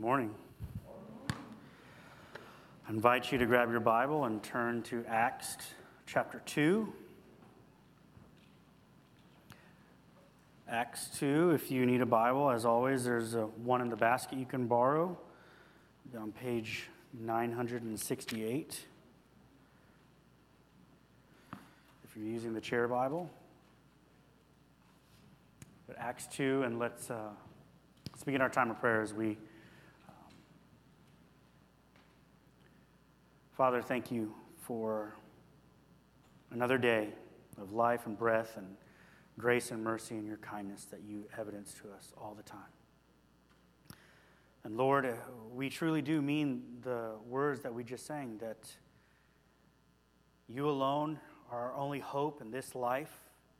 Morning. I invite you to grab your Bible and turn to Acts chapter 2. Acts 2, if you need a Bible, as always, there's one in the basket you can borrow on page 968. If you're using the chair Bible. But Acts 2, and let's begin our time of prayer as we Father, thank you for another day of life and breath and grace and mercy and your kindness that you evidence to us all the time. And Lord, we truly do mean the words that we just sang, that you alone are our only hope in this life.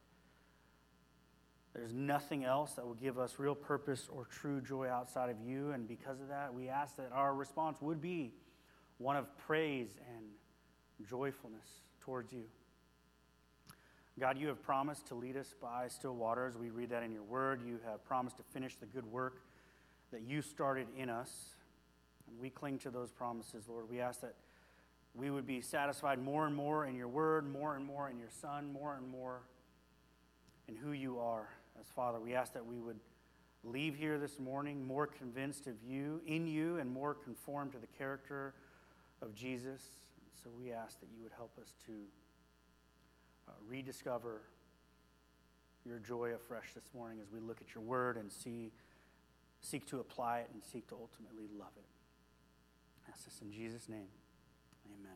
There's nothing else that will give us real purpose or true joy outside of you, and because of that, we ask that our response would be one of praise and joyfulness towards you. God, you have promised to lead us by still waters. We read that in your word. You have promised to finish the good work that you started in us. And we cling to those promises, Lord. We ask that we would be satisfied more and more in your word, more and more in your Son, more and more in who you are as Father. We ask that we would leave here this morning more convinced of you, in you, and more conformed to the character of Jesus. So we ask that you would help us to rediscover your joy afresh this morning as we look at your word and seek to apply it and seek to ultimately love it. I ask this in Jesus' name. Amen.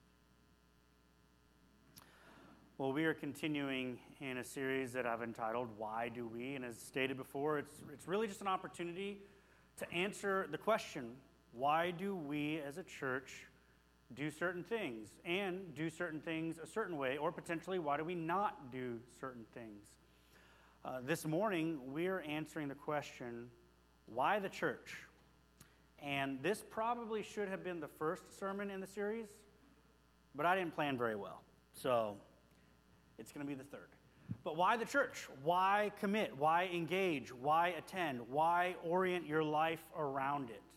Well, we are continuing in a series that I've entitled, Why Do We? And as stated before, it's really just an opportunity to answer the question, why do we as a church do certain things and do certain things a certain way, or potentially why do we not do certain things? This morning, we're answering the question, why the church? And this probably should have been the first sermon in the series, but I didn't plan very well, so it's going to be the third. But why the church? Why commit? Why engage? Why attend? Why orient your life around it?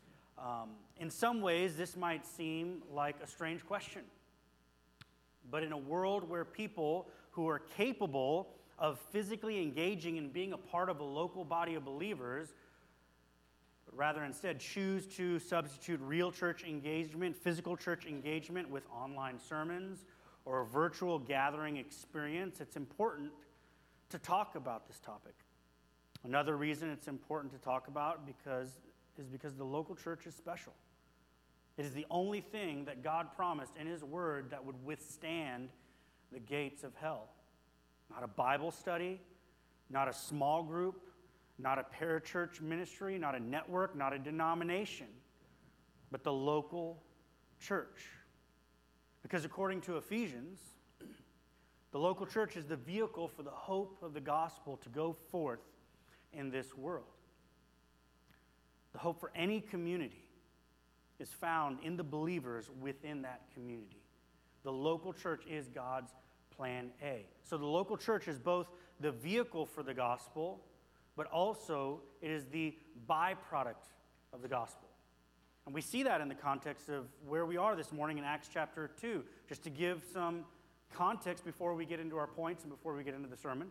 In some ways, this might seem like a strange question. But in a world where people who are capable of physically engaging and being a part of a local body of believers, rather instead choose to substitute real church engagement, physical church engagement with online sermons or a virtual gathering experience, it's important to talk about this topic. Another reason it's important to talk about is because the local church is special. It is the only thing that God promised in his word that would withstand the gates of hell. Not a Bible study, not a small group, not a parachurch ministry, not a network, not a denomination, but the local church. Because according to Ephesians, the local church is the vehicle for the hope of the gospel to go forth in this world. The hope for any community is found in the believers within that community. The local church is God's plan A. So the local church is both the vehicle for the gospel, but also it is the byproduct of the gospel. And we see that in the context of where we are this morning in Acts chapter 2. Just to give some context before we get into our points and before we get into the sermon.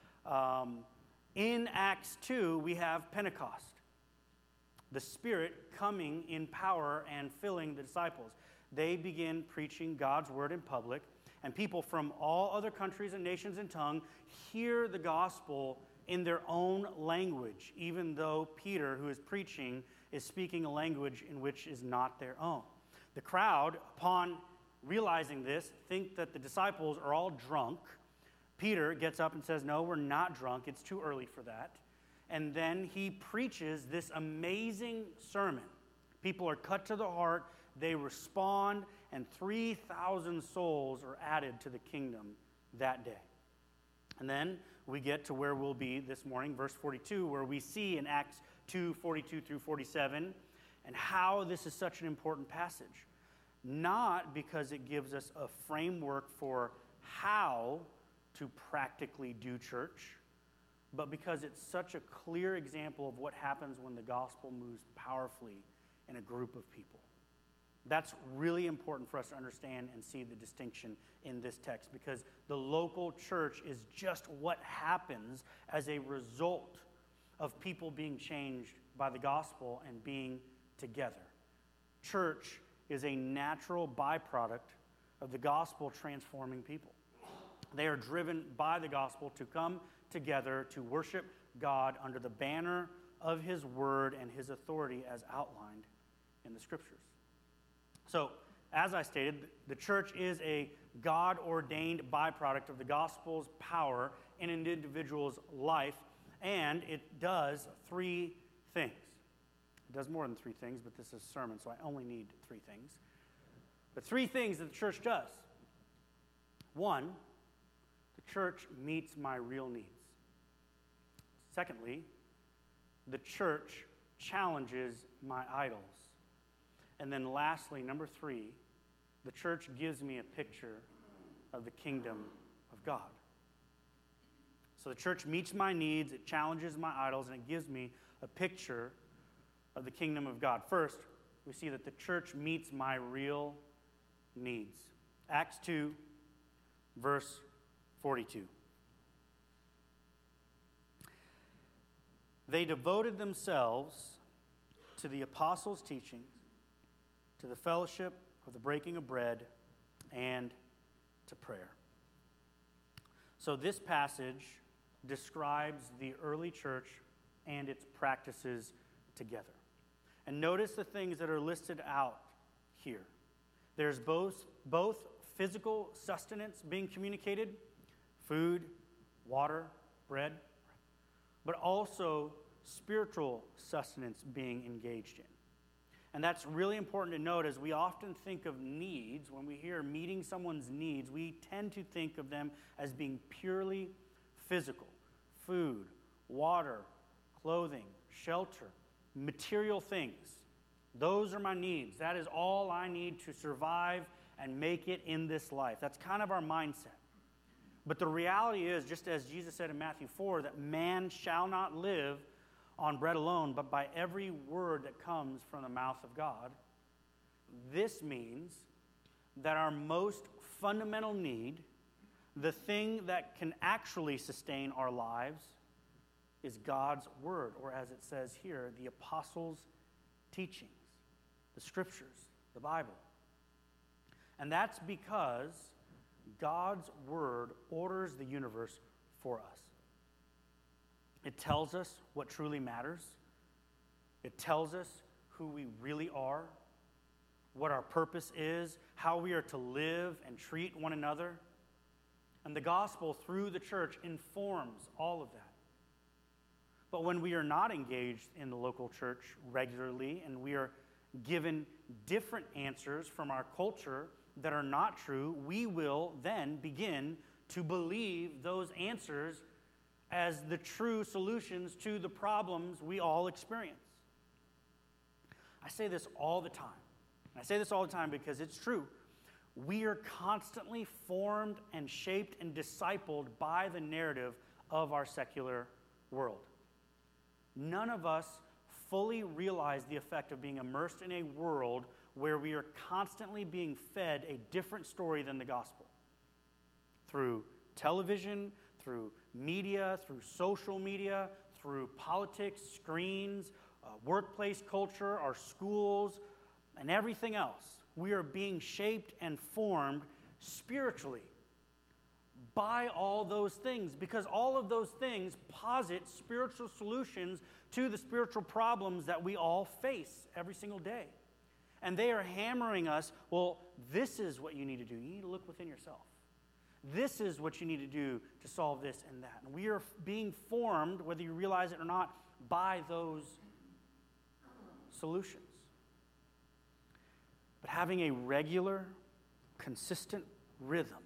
In Acts 2, we have Pentecost. The Spirit coming in power and filling the disciples. They begin preaching God's word in public, and people from all other countries and nations and tongue hear the gospel in their own language, even though Peter, who is preaching, is speaking a language in which is not their own. The crowd, upon realizing this, think that the disciples are all drunk. Peter gets up and says, no, we're not drunk. It's too early for that. And then he preaches this amazing sermon. People are cut to the heart, they respond, and 3,000 souls are added to the kingdom that day. And then we get to where we'll be this morning, verse 42, where we see in Acts 2:42 through 47, and how this is such an important passage. Not because it gives us a framework for how to practically do church, but because it's such a clear example of what happens when the gospel moves powerfully in a group of people. That's really important for us to understand and see the distinction in this text, because the local church is just what happens as a result of people being changed by the gospel and being together. Church is a natural byproduct of the gospel transforming people. They are driven by the gospel to come together to worship God under the banner of His word and His authority as outlined in the scriptures. So, as I stated, the church is a God-ordained byproduct of the gospel's power in an individual's life, and it does three things. It does more than three things, but this is a sermon, so I only need three things. The three things that the church does. One, the church meets my real needs. Secondly, the church challenges my idols. And then lastly, number three, the church gives me a picture of the kingdom of God. So the church meets my needs, it challenges my idols, and it gives me a picture of the kingdom of God. First, we see that the church meets my real needs. Acts 2, verse 42. They devoted themselves to the apostles' teachings, to the fellowship of the breaking of bread, and to prayer. So this passage describes the early church and its practices together. And notice the things that are listed out here. There's both physical sustenance being communicated, food, water, bread, but also spiritual sustenance being engaged in. And that's really important to note, as we often think of needs. When we hear meeting someone's needs, we tend to think of them as being purely physical. Food, water, clothing, shelter, material things. Those are my needs. That is all I need to survive and make it in this life. That's kind of our mindset. But the reality is, just as Jesus said in Matthew 4, that man shall not live on bread alone, but by every word that comes from the mouth of God. This means that our most fundamental need, the thing that can actually sustain our lives, is God's word, or as it says here, the apostles' teachings, the scriptures, the Bible. And that's because God's word orders the universe for us. It tells us what truly matters. It tells us who we really are, what our purpose is, how we are to live and treat one another. And the gospel, through the church, informs all of that. But when we are not engaged in the local church regularly, and we are given different answers from our culture that are not true, we will then begin to believe those answers as the true solutions to the problems we all experience. I say this all the time. I say this all the time because it's true. We are constantly formed and shaped and discipled by the narrative of our secular world. None of us fully realize the effect of being immersed in a world where we are constantly being fed a different story than the gospel. Through television, through media, through social media, through politics, screens, workplace culture, our schools, and everything else. We are being shaped and formed spiritually by all those things, because all of those things posit spiritual solutions to the spiritual problems that we all face every single day. And they are hammering us, well, this is what you need to do. You need to look within yourself. This is what you need to do to solve this and that. And we are being formed, whether you realize it or not, by those solutions. But having a regular, consistent rhythm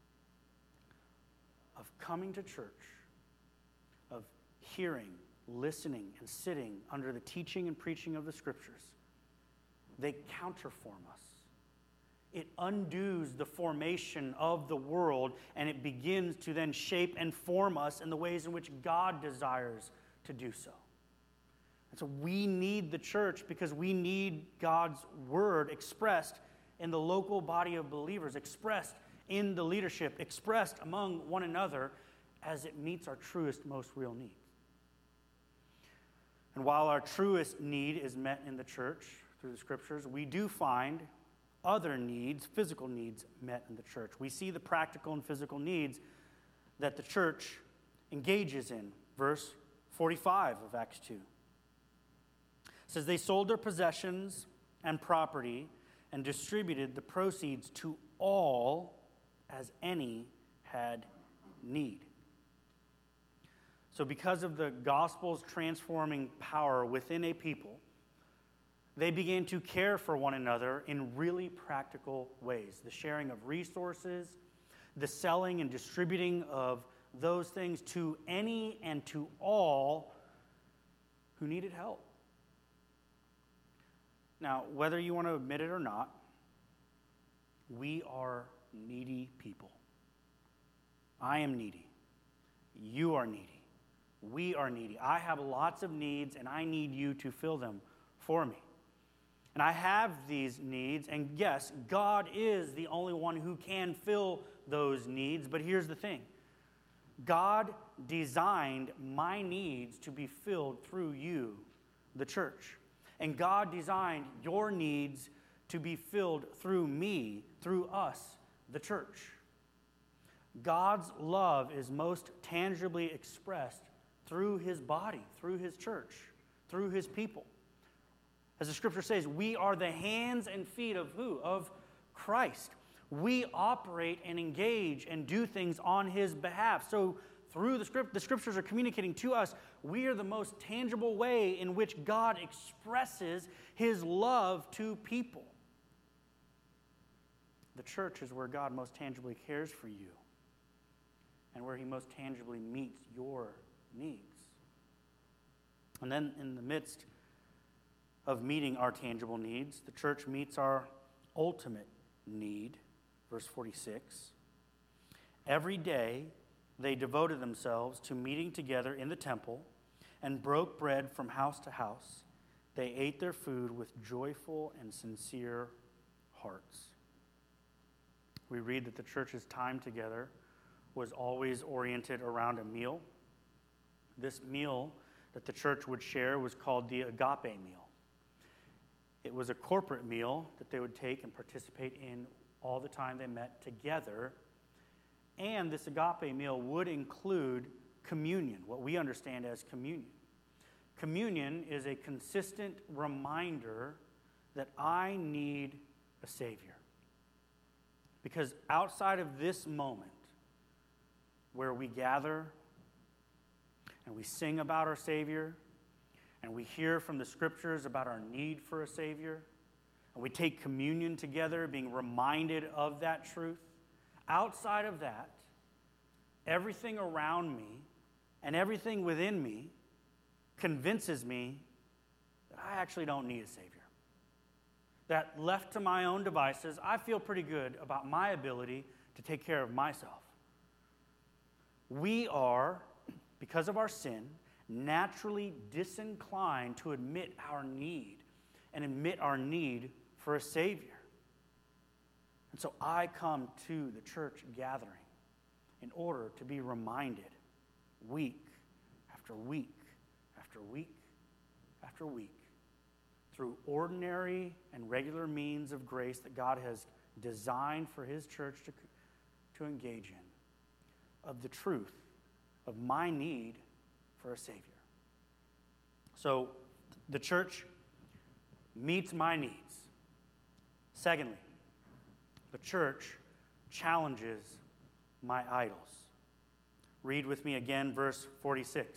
of coming to church, of hearing, listening, and sitting under the teaching and preaching of the scriptures, they counterform us it undoes the formation of the world, and it begins to then shape and form us in the ways in which God desires to do so. And so we need the church because we need God's word expressed in the local body of believers, expressed in the leadership, expressed among one another as it meets our truest, most real needs. And while our truest need is met in the church through the scriptures, we do find other needs, physical needs, met in the church. We see the practical and physical needs that the church engages in. Verse 45 of Acts 2. It says, they sold their possessions and property and distributed the proceeds to all as any had need. So because of the gospel's transforming power within a people, they began to care for one another in really practical ways. The sharing of resources, the selling and distributing of those things to any and to all who needed help. Now, whether you want to admit it or not, we are needy people. I am needy. You are needy. We are needy. I have lots of needs, and I need you to fill them for me. And I have these needs, and yes, God is the only one who can fill those needs, but here's the thing. God designed my needs to be filled through you, the church. And God designed your needs to be filled through me, through us, the church. God's love is most tangibly expressed through his body, through his church, through his people. As the scripture says, we are the hands and feet of who? Of Christ. We operate and engage and do things on his behalf. So through the scriptures are communicating to us, we are the most tangible way in which God expresses his love to people. The church is where God most tangibly cares for you and where he most tangibly meets your needs. And then in the midst of meeting our tangible needs, the church meets our ultimate need. Verse 46. Every day they devoted themselves to meeting together in the temple and broke bread from house to house. They ate their food with joyful and sincere hearts. We read that the church's time together was always oriented around a meal. This meal that the church would share was called the agape meal. It was a corporate meal that they would take and participate in all the time they met together. And this agape meal would include communion, what we understand as communion. Communion is a consistent reminder that I need a Savior. Because outside of this moment where we gather and we sing about our Savior, and we hear from the scriptures about our need for a Savior, and we take communion together, being reminded of that truth. Outside of that, everything around me and everything within me convinces me that I actually don't need a Savior. That left to my own devices, I feel pretty good about my ability to take care of myself. We are, because of our sin, naturally disinclined to admit our need and admit our need for a Savior. And so I come to the church gathering in order to be reminded week after week after week after week through ordinary and regular means of grace that God has designed for his church to engage in, of the truth of my need for a Savior. So the church meets my needs. Secondly, the church challenges my idols. Read with me again, verse 46.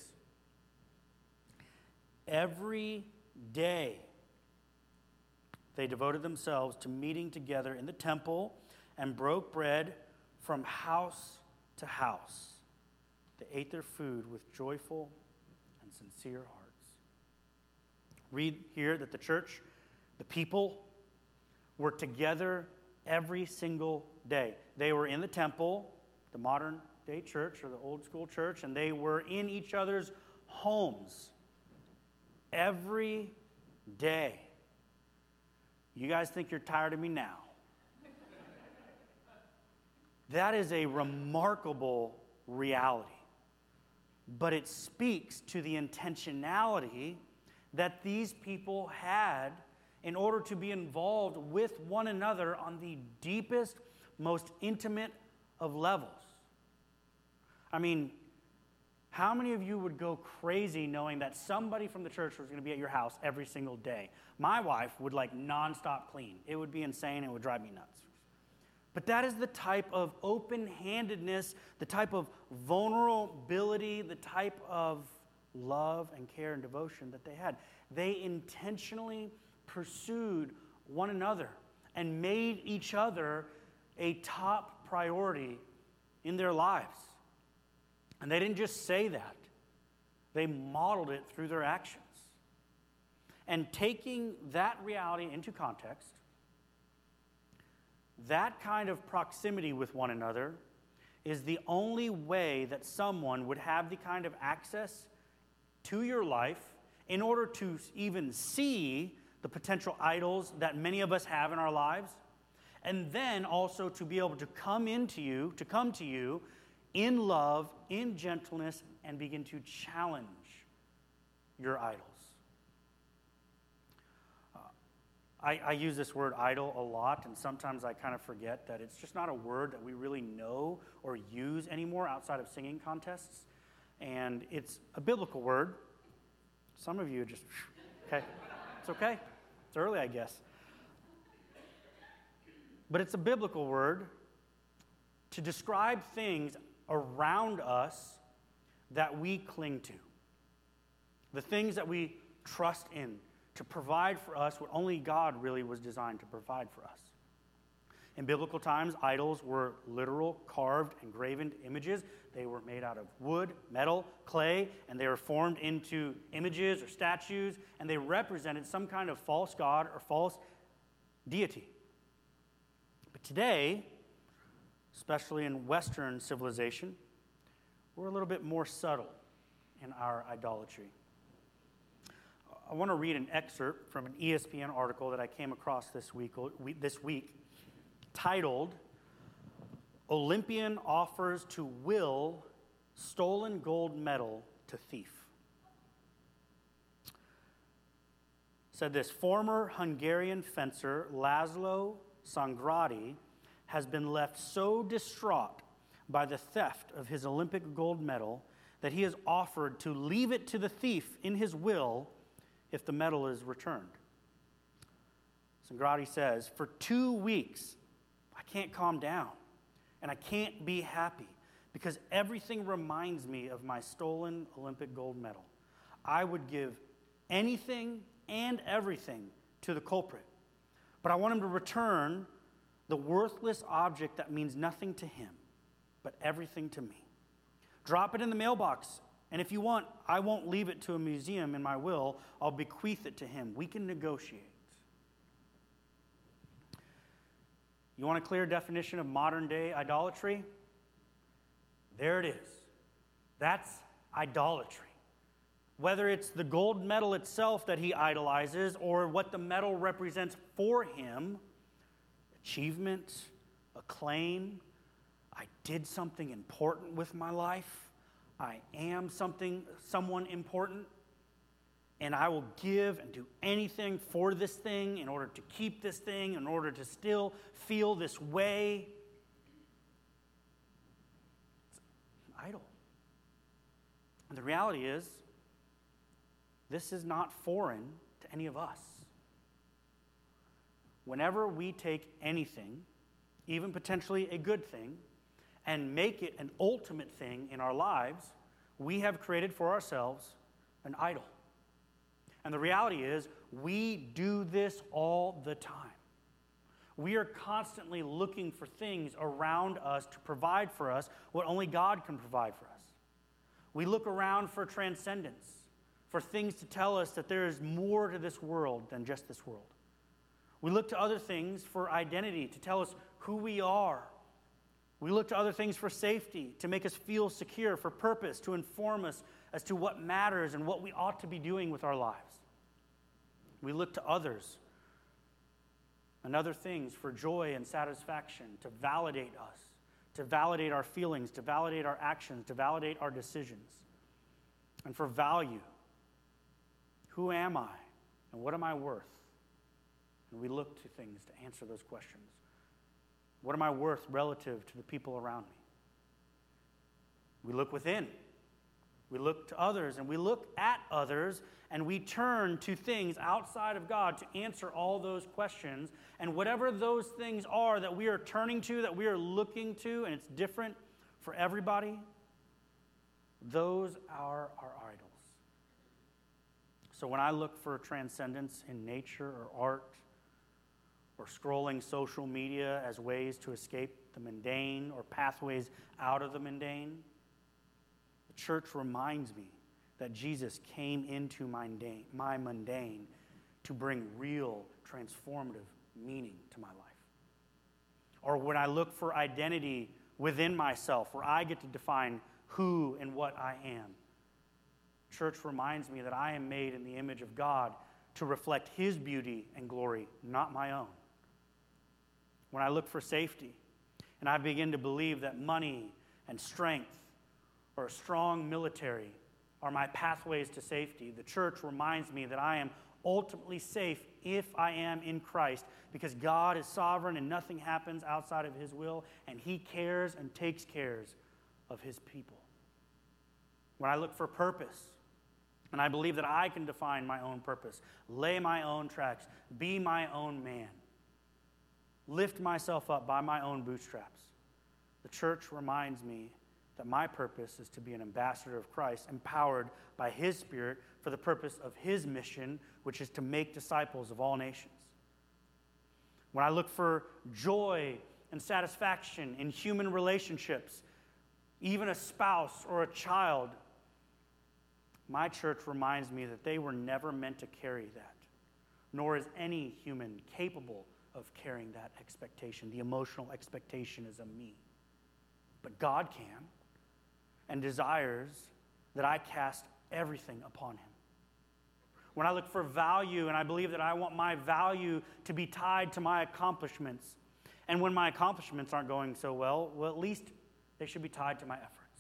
Every day they devoted themselves to meeting together in the temple and broke bread from house to house. They ate their food with joyful and sincere hearts. Read here that the church, the people, were together every single day. They were in the temple, the modern day church or the old school church, and they were in each other's homes every day. You guys think you're tired of me now? That is a remarkable reality. But it speaks to the intentionality that these people had in order to be involved with one another on the deepest, most intimate of levels. I mean, how many of you would go crazy knowing that somebody from the church was going to be at your house every single day? My wife would like nonstop clean. It would be insane. It would drive me nuts. But that is the type of open-handedness, the type of vulnerability, the type of love and care and devotion that they had. They intentionally pursued one another and made each other a top priority in their lives. And they didn't just say that. They modeled it through their actions. And taking that reality into context, that kind of proximity with one another is the only way that someone would have the kind of access to your life in order to even see the potential idols that many of us have in our lives, and then also to be able to come to you in love, in gentleness, and begin to challenge your idols. I use this word idol a lot, and sometimes I kind of forget that it's just not a word that we really know or use anymore outside of singing contests. And it's a biblical word. Some of you just, okay, it's okay. It's early, I guess. But it's a biblical word to describe things around us that we cling to. The things that we trust in to provide for us what only God really was designed to provide for us. In biblical times, idols were literal, carved, and graven images. They were made out of wood, metal, clay, and they were formed into images or statues, and they represented some kind of false god or false deity. But today, especially in Western civilization, we're a little bit more subtle in our idolatry. I want to read an excerpt from an ESPN article that I came across this week titled, "Olympian Offers to Will Stolen Gold Medal to Thief." Said this, former Hungarian fencer Laszlo Sangradi has been left so distraught by the theft of his Olympic gold medal that he has offered to leave it to the thief in his will if the medal is returned. Sangradi says, "For 2 weeks, I can't calm down, and I can't be happy because everything reminds me of my stolen Olympic gold medal. I would give anything and everything to the culprit, but I want him to return the worthless object that means nothing to him, but everything to me. Drop it in the mailbox, and if you want, I won't leave it to a museum in my will. I'll bequeath it to him. We can negotiate." You want a clear definition of modern day idolatry? There it is. That's idolatry. Whether it's the gold medal itself that he idolizes or what the medal represents for him, achievement, acclaim, I did something important with my life, I am someone important, and I will give and do anything for this thing in order to keep this thing, in order to still feel this way. It's an idol. And the reality is, this is not foreign to any of us. Whenever we take anything, even potentially a good thing, and make it an ultimate thing in our lives, we have created for ourselves an idol. And the reality is, we do this all the time. We are constantly looking for things around us to provide for us what only God can provide for us. We look around for transcendence, for things to tell us that there is more to this world than just this world. We look to other things for identity, to tell us who we are. We look to other things for safety, to make us feel secure, for purpose, to inform us as to what matters and what we ought to be doing with our lives. We look to others and other things for joy and satisfaction, to validate us, to validate our feelings, to validate our actions, to validate our decisions, and for value. Who am I and what am I worth? And we look to things to answer those questions. What am I worth relative to the people around me? We look within. We look to others, and we look at others, and we turn to things outside of God to answer all those questions. And whatever those things are that we are turning to, that we are looking to, and it's different for everybody, those are our idols. So when I look for transcendence in nature or art, or scrolling social media as ways to escape the mundane or pathways out of the mundane, the church reminds me that Jesus came into my mundane to bring real, transformative meaning to my life. Or when I look for identity within myself, where I get to define who and what I am, church reminds me that I am made in the image of God to reflect His beauty and glory, not my own. When I look for safety, and I begin to believe that money and strength or a strong military are my pathways to safety, the church reminds me that I am ultimately safe if I am in Christ, because God is sovereign and nothing happens outside of His will, and He cares and takes care of His people. When I look for purpose, and I believe that I can define my own purpose, lay my own tracks, be my own man, lift myself up by my own bootstraps, the church reminds me that my purpose is to be an ambassador of Christ, empowered by His Spirit for the purpose of His mission, which is to make disciples of all nations. When I look for joy and satisfaction in human relationships, even a spouse or a child, my church reminds me that they were never meant to carry that, nor is any human capable of carrying that expectation. The emotional expectation is of me. But God can and desires that I cast everything upon Him. When I look for value, and I believe that I want my value to be tied to my accomplishments, and when my accomplishments aren't going so well, at least they should be tied to my efforts.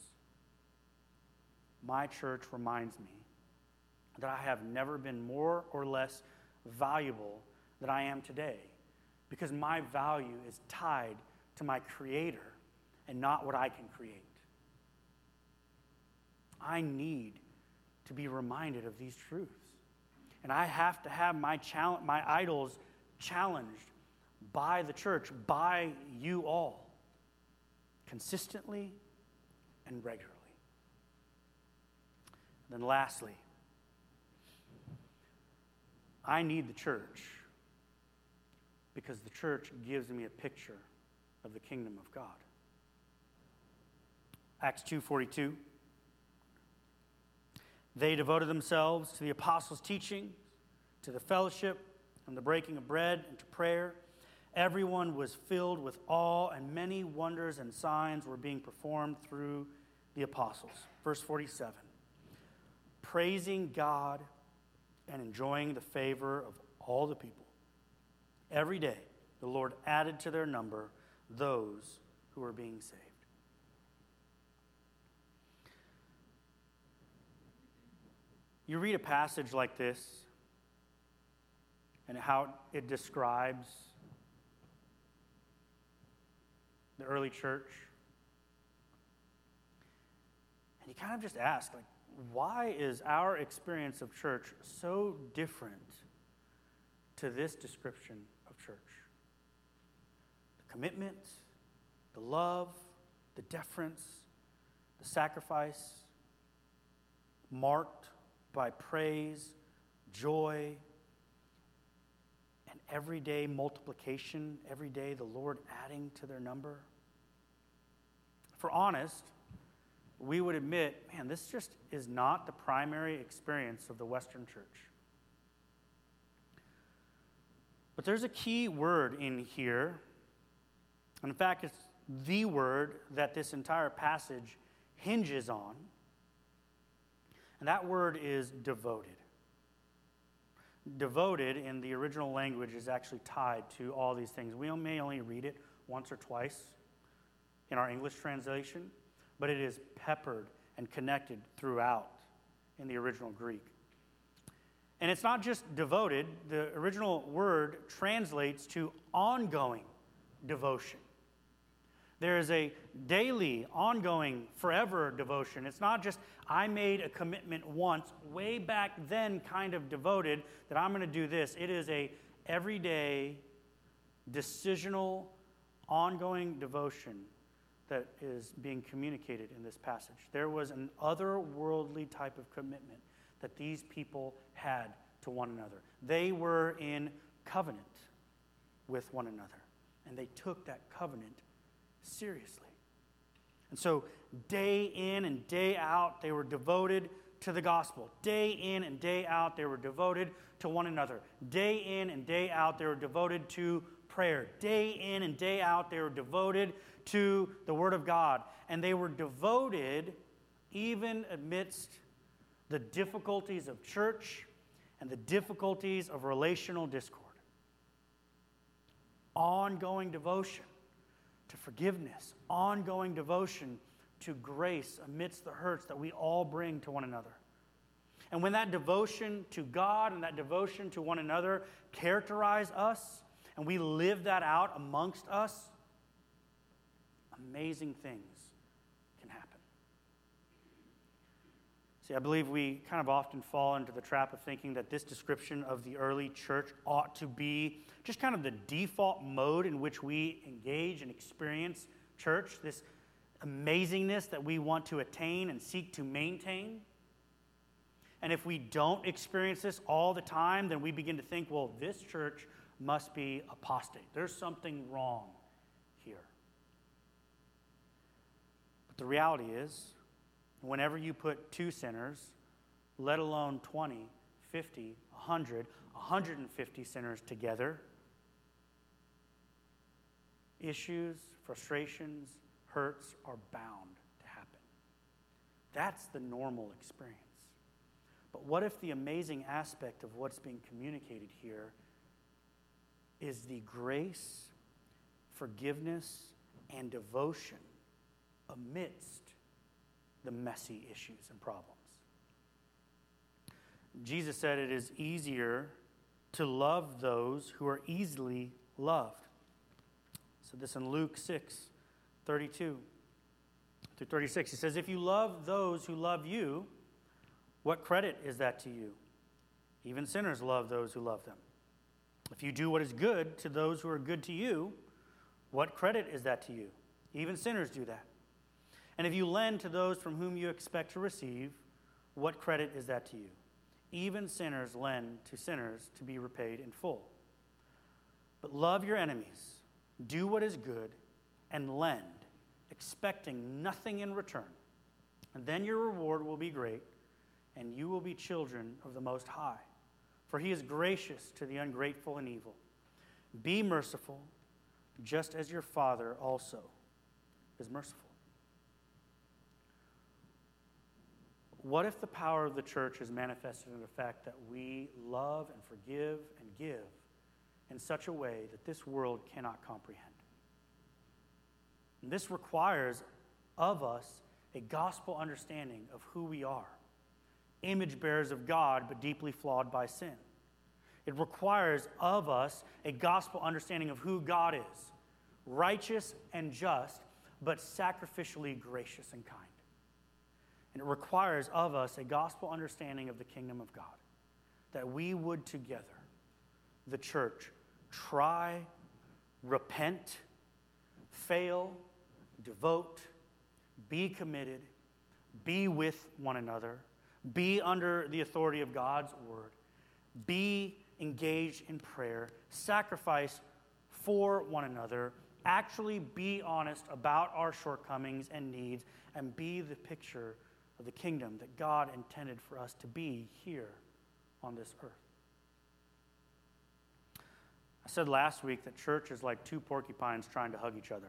My church reminds me that I have never been more or less valuable than I am today, because my value is tied to my Creator and not what I can create. I need to be reminded of these truths. And I have to have my idols challenged by the church, by you all, consistently and regularly. And then lastly, I need the church because the church gives me a picture of the kingdom of God. Acts 2:42. They devoted themselves to the apostles' teaching, to the fellowship, and the breaking of bread, and to prayer. Everyone was filled with awe, and many wonders and signs were being performed through the apostles. Verse 47. Praising God and enjoying the favor of all the people. Every day, the Lord added to their number those who were being saved. You read a passage like this and how it describes the early church, and you kind of just ask, like, why is our experience of church so different to this description of church? The commitment, the love, the deference, the sacrifice, marked by praise, joy, and everyday multiplication, every day the Lord adding to their number. If we're honest, we would admit, man, this just is not the primary experience of the Western church. But there's a key word in here. And in fact, it's the word that this entire passage hinges on. And that word is devoted. Devoted in the original language is actually tied to all these things. We may only read it once or twice in our English translation, but it is peppered and connected throughout in the original Greek. And it's not just devoted. The original word translates to ongoing devotion. There is a daily, ongoing, forever devotion. It's not just, I made a commitment once, way back then kind of devoted, that I'm going to do this. It is a everyday, decisional, ongoing devotion that is being communicated in this passage. There was an otherworldly type of commitment that these people had to one another. They were in covenant with one another, and they took that covenant seriously. And so day in and day out, they were devoted to the gospel. Day in and day out, they were devoted to one another. Day in and day out, they were devoted to prayer. Day in and day out, they were devoted to the Word of God. And they were devoted even amidst the difficulties of church and the difficulties of relational discord. Ongoing devotion to forgiveness, ongoing devotion to grace amidst the hurts that we all bring to one another. And when that devotion to God and that devotion to one another characterize us, and we live that out amongst us, amazing things can happen. See, I believe we kind of often fall into the trap of thinking that this description of the early church ought to be just kind of the default mode in which we engage and experience church, this amazingness that we want to attain and seek to maintain. And if we don't experience this all the time, then we begin to think, well, this church must be apostate. There's something wrong here. But the reality is, whenever you put two sinners, let alone 20, 50, 100, 150 sinners together, issues, frustrations, hurts are bound to happen. That's the normal experience. But what if the amazing aspect of what's being communicated here is the grace, forgiveness, and devotion amidst the messy issues and problems? Jesus said it is easier to love those who are easily loved. So this in Luke 6:32 through 36. He says, if you love those who love you, what credit is that to you? Even sinners love those who love them. If you do what is good to those who are good to you, what credit is that to you? Even sinners do that. And if you lend to those from whom you expect to receive, what credit is that to you? Even sinners lend to sinners to be repaid in full. But love your enemies, do what is good, and lend, expecting nothing in return. And then your reward will be great, and you will be children of the Most High. For he is gracious to the ungrateful and evil. Be merciful, just as your Father also is merciful. What if the power of the church is manifested in the fact that we love and forgive and give in such a way that this world cannot comprehend? And this requires of us a gospel understanding of who we are. Image bearers of God, but deeply flawed by sin. It requires of us a gospel understanding of who God is. Righteous and just, but sacrificially gracious and kind. And it requires of us a gospel understanding of the kingdom of God. That we would together, the church, try, repent, fail, devote, be committed, be with one another, be under the authority of God's word, be engaged in prayer, sacrifice for one another, actually be honest about our shortcomings and needs, and be the picture of the kingdom that God intended for us to be here on this earth. said last week that church is like two porcupines trying to hug each other.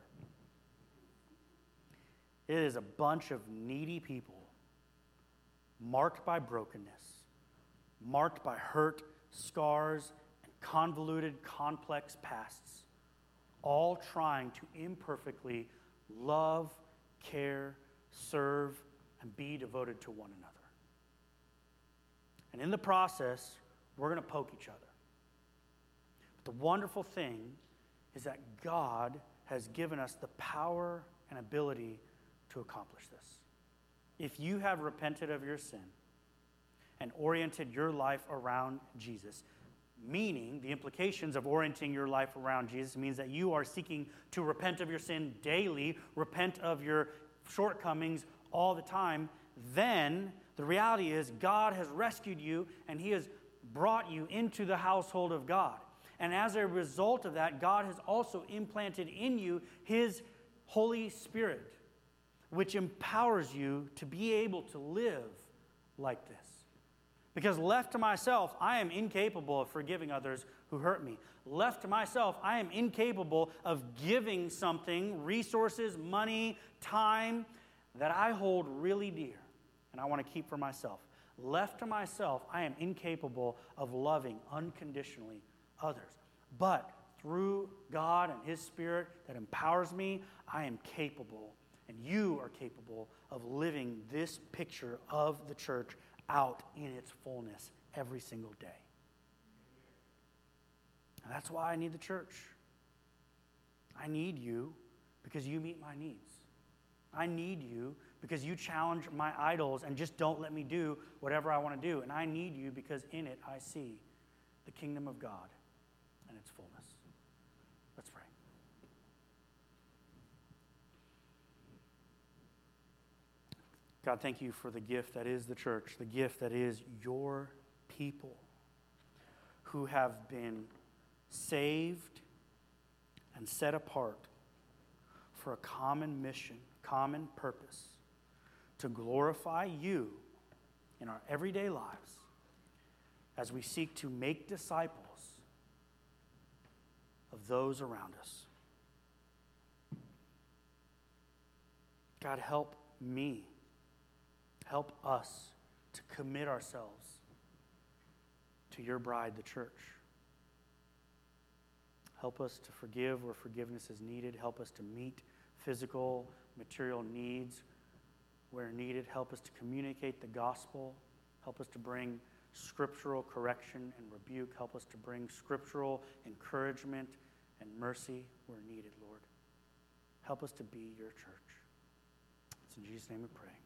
It is a bunch of needy people marked by brokenness, marked by hurt, scars, and convoluted, complex pasts, all trying to imperfectly love, care, serve, and be devoted to one another. And in the process, we're going to poke each other. But the wonderful thing is that God has given us the power and ability to accomplish this. If you have repented of your sin and oriented your life around Jesus, meaning the implications of orienting your life around Jesus means that you are seeking to repent of your sin daily, repent of your shortcomings all the time, then the reality is God has rescued you and he has brought you into the household of God. And as a result of that, God has also implanted in you his Holy Spirit, which empowers you to be able to live like this. Because left to myself, I am incapable of forgiving others who hurt me. Left to myself, I am incapable of giving something, resources, money, time, that I hold really dear and I want to keep for myself. Left to myself, I am incapable of loving unconditionally others. But through God and his Spirit that empowers me, I am capable, and you are capable of living this picture of the church out in its fullness every single day. And that's why I need the church. I need you because you meet my needs. I need you because you challenge my idols and just don't let me do whatever I want to do. And I need you because in it I see the kingdom of God and its fullness. Let's pray. God, thank you for the gift that is the church, the gift that is your people who have been saved and set apart for a common mission, common purpose, to glorify you in our everyday lives as we seek to make disciples of those around us. God, help me, help us to commit ourselves to your bride, the church. Help us to forgive where forgiveness is needed. Help us to meet physical, material needs where needed. Help us to communicate the gospel. Help us to bring scriptural correction and rebuke. Help us to bring scriptural encouragement and mercy where needed, Lord. Help us to be your church. It's in Jesus' name we pray.